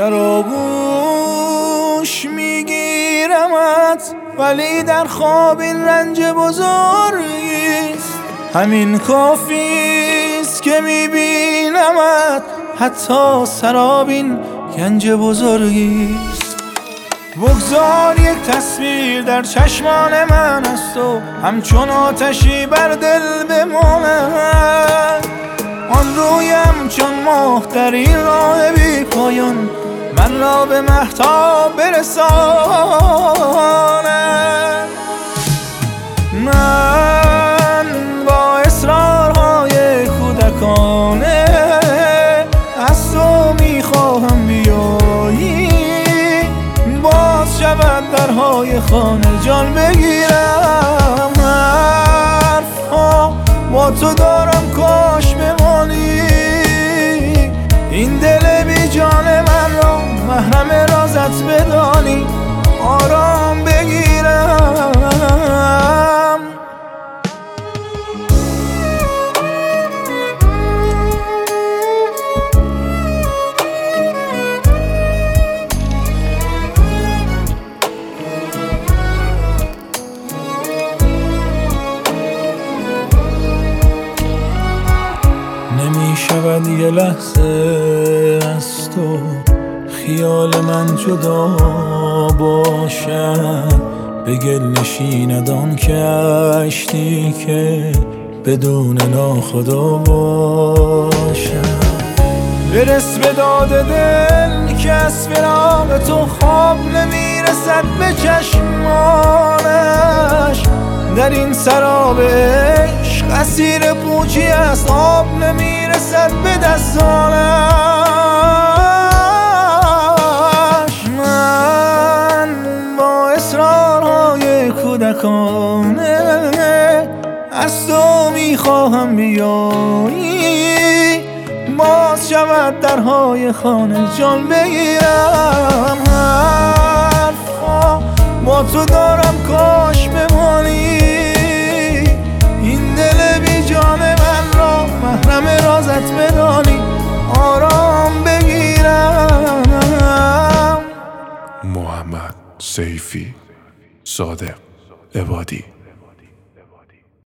در آغوش میگیرمت، ولی در خواب این رنج بزرگیست. همین کافیست که میبینمت، حتی سراب این گنج بزرگیست. بگذار یک تصویر در چشمان من است و همچون آتشی بر دل بماند. آن رویم چون ماه در این راه بی پایان، من را به مهتاب برساند. من با اصرارهای کودکانه از تو میخواهم بیایی، باز شود درهای خانه جان بگیرم. حرفها با تو دارم کاش بمانی، این دل بی جان من را محرم رازت بدانی، آرام بگیرم. نمی‌شود یه لحظه از تو خیال من جدا باشد، به گل نشیند آن کشتی که بدون ناخدا باشد. برس به داد دل که از فراق تو خواب نمیرسد به چشمانش. در این سراب عشق اسیر پوچی است، آب نمیرسد به دستانش. من با اصرارهای کودکانه از تو میخواهم بیایی، باز شود درهای خانه جان بگیرم. حرفها با تو دارم کاش بمانی، این دل بی جان من را محرم رازت بدانی، آرام بگیرم. محمد سیفی، صادق عبادی.